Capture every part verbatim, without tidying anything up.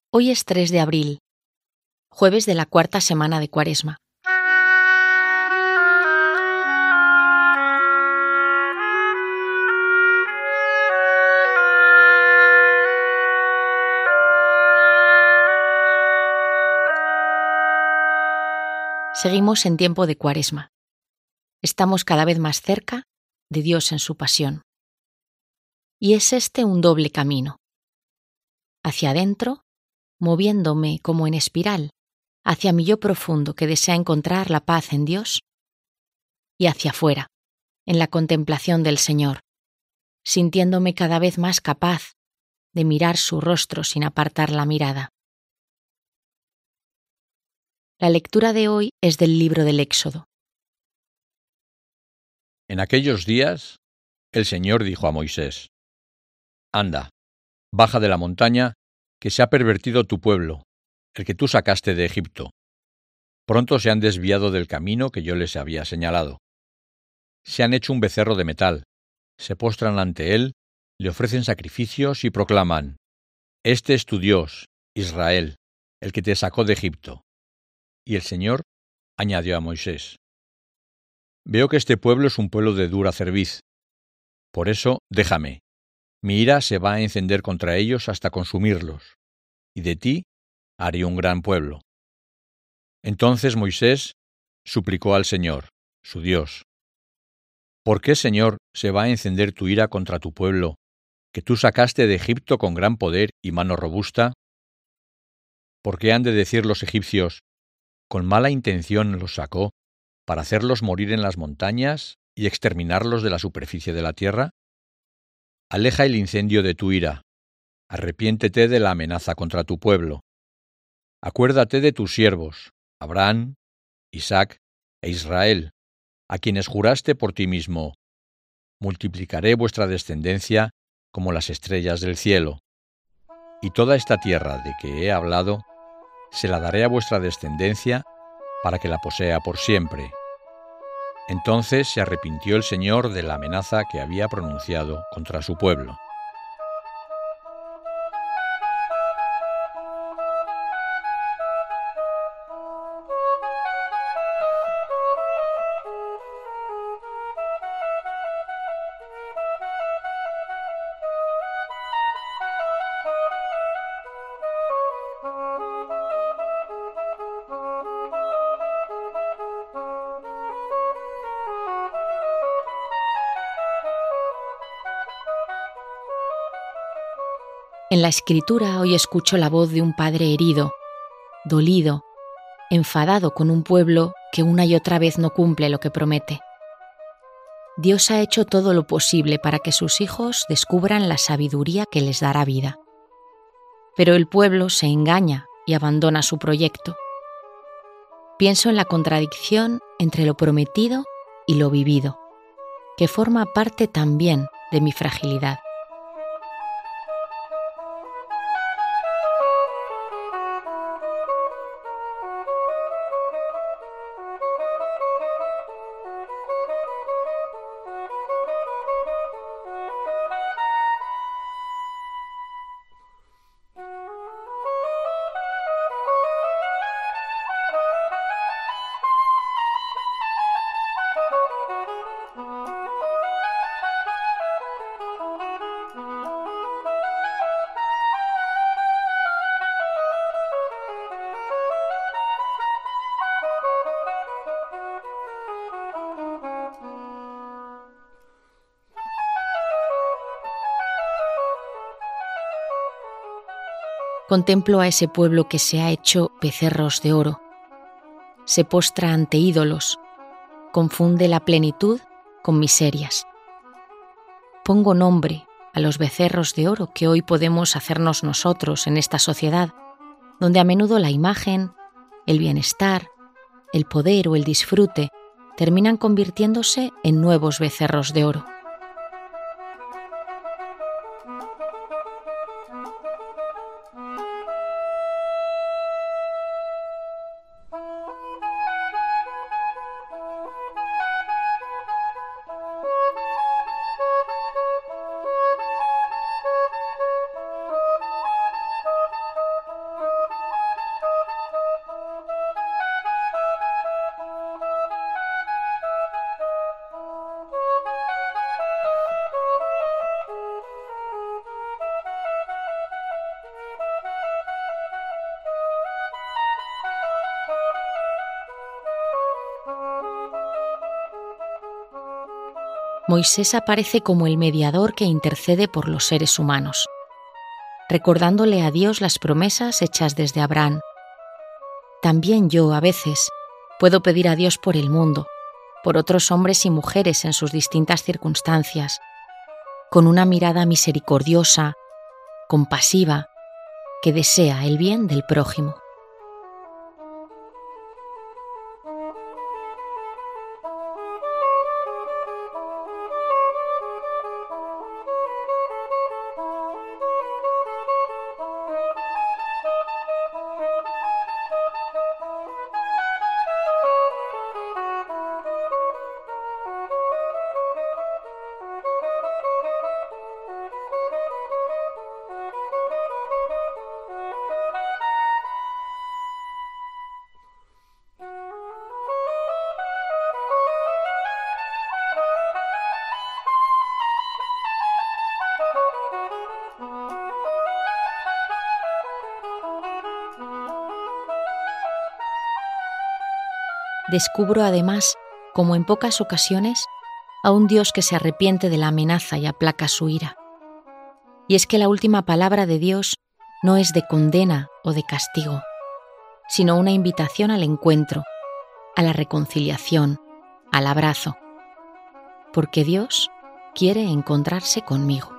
Hoy es tres de abril, jueves de la cuarta semana de Cuaresma. Seguimos en tiempo de Cuaresma. Estamos cada vez más cerca de Dios en su pasión. Y es este un doble camino. Hacia adentro, moviéndome como en espiral, hacia mi yo profundo que desea encontrar la paz en Dios, y hacia afuera, en la contemplación del Señor, sintiéndome cada vez más capaz de mirar su rostro sin apartar la mirada. La lectura de hoy es del libro del Éxodo. En aquellos días, el Señor dijo a Moisés: Anda, baja de la montaña, que se ha pervertido tu pueblo, el que tú sacaste de Egipto. Pronto se han desviado del camino que yo les había señalado. Se han hecho un becerro de metal, se postran ante él, le ofrecen sacrificios y proclaman: Este es tu Dios, Israel, el que te sacó de Egipto. Y el Señor añadió a Moisés: Veo que este pueblo es un pueblo de dura cerviz. Por eso, déjame. Mi ira se va a encender contra ellos hasta consumirlos, y de ti haré un gran pueblo. Entonces Moisés suplicó al Señor, su Dios: ¿Por qué, Señor, se va a encender tu ira contra tu pueblo, que tú sacaste de Egipto con gran poder y mano robusta? ¿Por qué han de decir los egipcios: con mala intención los sacó, para hacerlos morir en las montañas y exterminarlos de la superficie de la tierra? Aleja el incendio de tu ira, arrepiéntete de la amenaza contra tu pueblo. Acuérdate de tus siervos, Abraham, Isaac e Israel, a quienes juraste por ti mismo: multiplicaré vuestra descendencia como las estrellas del cielo. Y toda esta tierra de que he hablado, se la daré a vuestra descendencia para que la posea por siempre. Entonces se arrepintió el Señor de la amenaza que había pronunciado contra su pueblo. En la Escritura hoy escucho la voz de un padre herido, dolido, enfadado con un pueblo que una y otra vez no cumple lo que promete. Dios ha hecho todo lo posible para que sus hijos descubran la sabiduría que les dará vida. Pero el pueblo se engaña y abandona su proyecto. Pienso en la contradicción entre lo prometido y lo vivido, que forma parte también de mi fragilidad. Contemplo a ese pueblo que se ha hecho becerros de oro. Se postra ante ídolos, confunde la plenitud con miserias. Pongo nombre a los becerros de oro que hoy podemos hacernos nosotros en esta sociedad, donde a menudo la imagen, el bienestar, el poder o el disfrute terminan convirtiéndose en nuevos becerros de oro. Moisés aparece como el mediador que intercede por los seres humanos, recordándole a Dios las promesas hechas desde Abraham. También yo, a veces, puedo pedir a Dios por el mundo, por otros hombres y mujeres en sus distintas circunstancias, con una mirada misericordiosa, compasiva, que desea el bien del prójimo. Descubro además, como en pocas ocasiones, a un Dios que se arrepiente de la amenaza y aplaca su ira. Y es que la última palabra de Dios no es de condena o de castigo, sino una invitación al encuentro, a la reconciliación, al abrazo, porque Dios quiere encontrarse conmigo.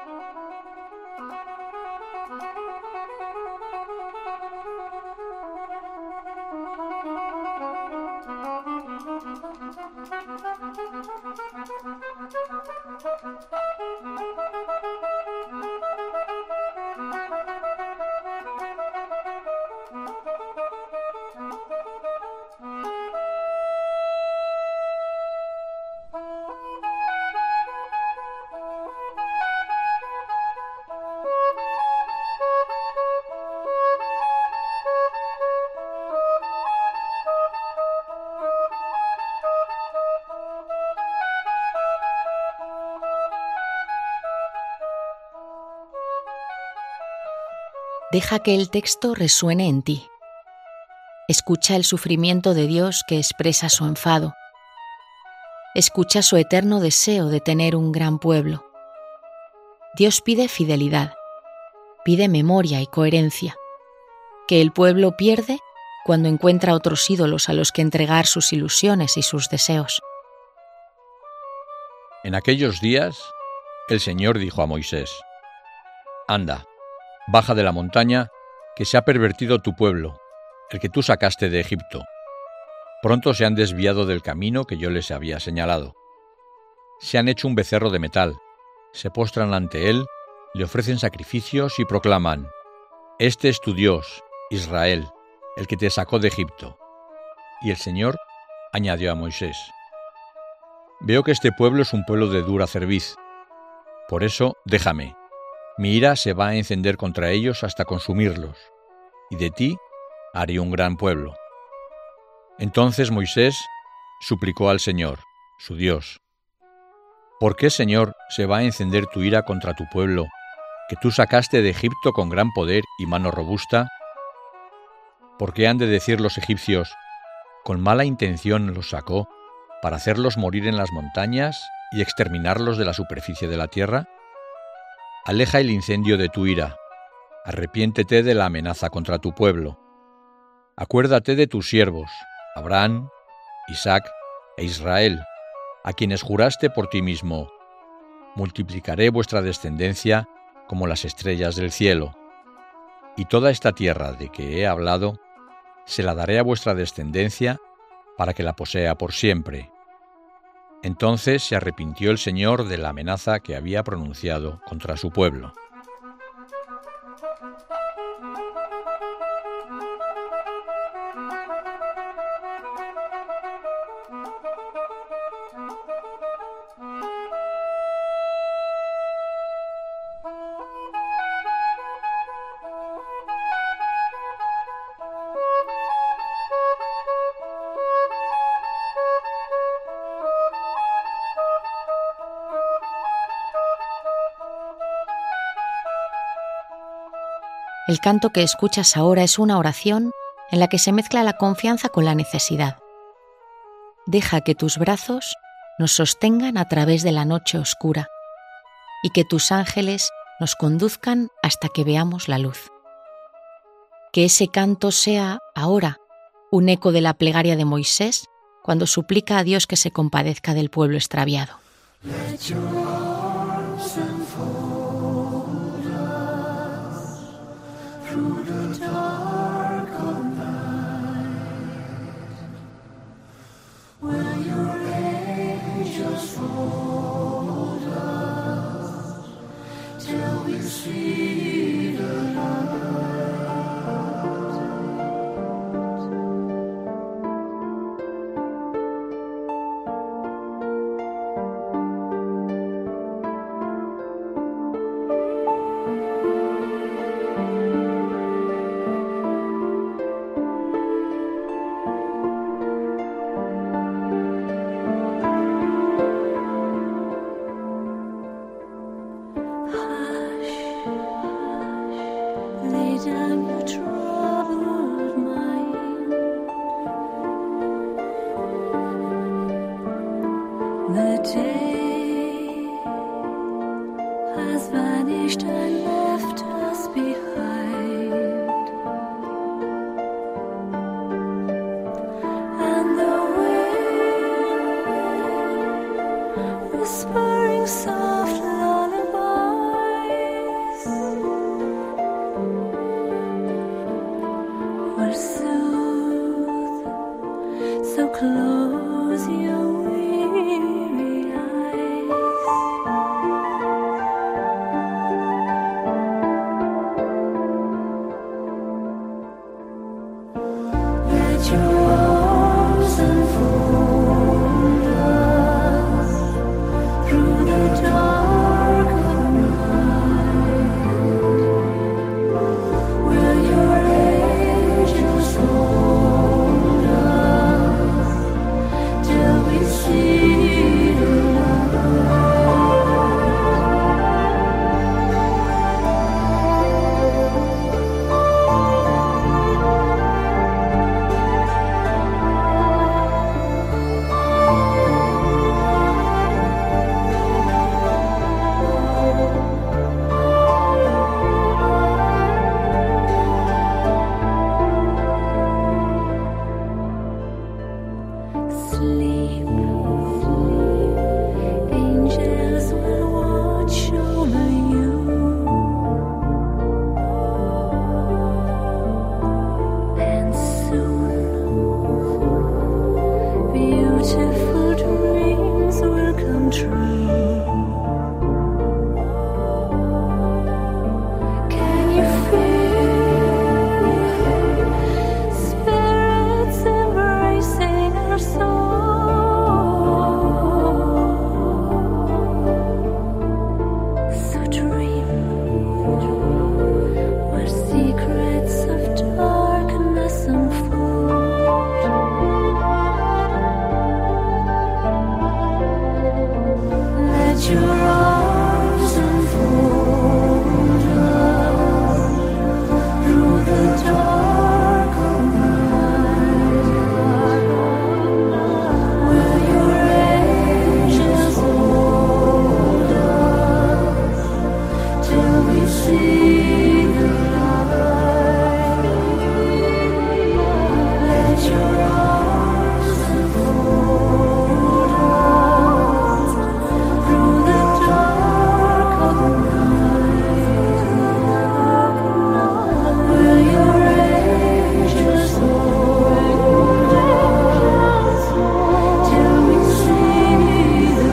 Deja que el texto resuene en ti. Escucha el sufrimiento de Dios que expresa su enfado. Escucha su eterno deseo de tener un gran pueblo. Dios pide fidelidad, pide memoria y coherencia, que el pueblo pierde cuando encuentra otros ídolos a los que entregar sus ilusiones y sus deseos. En aquellos días, el Señor dijo a Moisés: Anda, baja de la montaña, que se ha pervertido tu pueblo, el que tú sacaste de Egipto. Pronto se han desviado del camino que yo les había señalado. Se han hecho un becerro de metal, se postran ante él, le ofrecen sacrificios y proclaman: Este es tu Dios, Israel, el que te sacó de Egipto. Y el Señor añadió a Moisés: Veo que este pueblo es un pueblo de dura cerviz. Por eso, déjame. Mi ira se va a encender contra ellos hasta consumirlos, y de ti haré un gran pueblo. Entonces Moisés suplicó al Señor, su Dios: ¿Por qué, Señor, se va a encender tu ira contra tu pueblo, que tú sacaste de Egipto con gran poder y mano robusta? ¿Por qué han de decir los egipcios: con mala intención los sacó, para hacerlos morir en las montañas y exterminarlos de la superficie de la tierra? Aleja el incendio de tu ira, arrepiéntete de la amenaza contra tu pueblo. Acuérdate de tus siervos, Abraham, Isaac e Israel, a quienes juraste por ti mismo: multiplicaré vuestra descendencia como las estrellas del cielo. Y toda esta tierra de que he hablado, se la daré a vuestra descendencia para que la posea por siempre. Entonces se arrepintió el Señor de la amenaza que había pronunciado contra su pueblo. El canto que escuchas ahora es una oración en la que se mezcla la confianza con la necesidad. Deja que tus brazos nos sostengan a través de la noche oscura y que tus ángeles nos conduzcan hasta que veamos la luz. Que ese canto sea, ahora, un eco de la plegaria de Moisés cuando suplica a Dios que se compadezca del pueblo extraviado. Let your arms enfold us through the dark of night. Will your angels fold us till we see the light? The day has vanished and left us behind, and the wind whispering soft lullabies will soothe, so close your weary eyes. Let your arms enfold us through the dark of night. Will your angels hold us till we see the sleep. Angels will watch over you, and soon beautiful dreams will come true. Can you feel spirits embracing our soul? So dream where secrets of darkness unfold. Let your arms enfold us through the dark of night. Will your angels hold us till we see the light? Let your arms enfold us through the dark of night. Will your angels hold us till we see the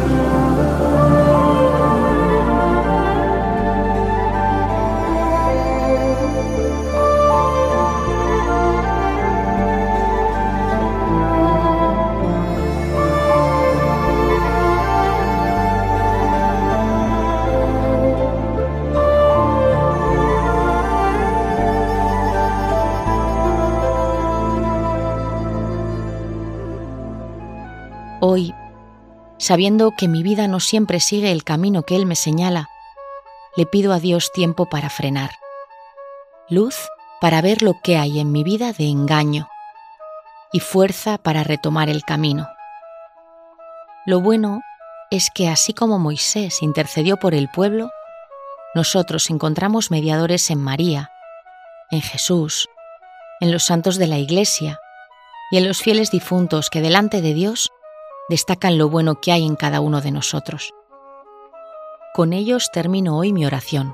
Hoy, sabiendo que mi vida no siempre sigue el camino que Él me señala, le pido a Dios tiempo para frenar, luz para ver lo que hay en mi vida de engaño y fuerza para retomar el camino. Lo bueno es que así como Moisés intercedió por el pueblo, nosotros encontramos mediadores en María, en Jesús, en los santos de la Iglesia y en los fieles difuntos que delante de Dios destacan lo bueno que hay en cada uno de nosotros. Con ellos termino hoy mi oración.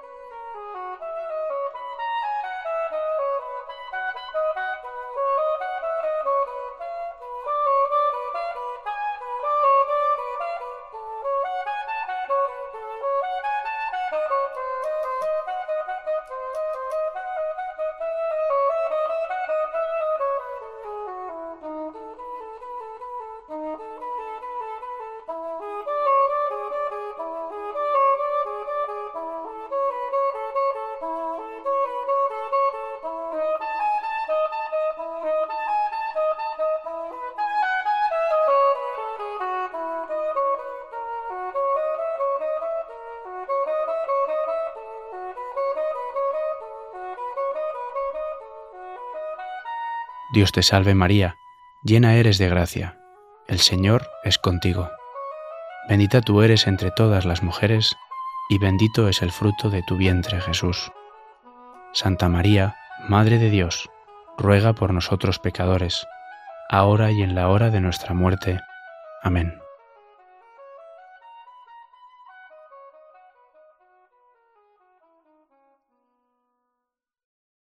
Dios te salve María, llena eres de gracia, el Señor es contigo. Bendita tú eres entre todas las mujeres, y bendito es el fruto de tu vientre Jesús. Santa María, Madre de Dios, ruega por nosotros pecadores, ahora y en la hora de nuestra muerte. Amén.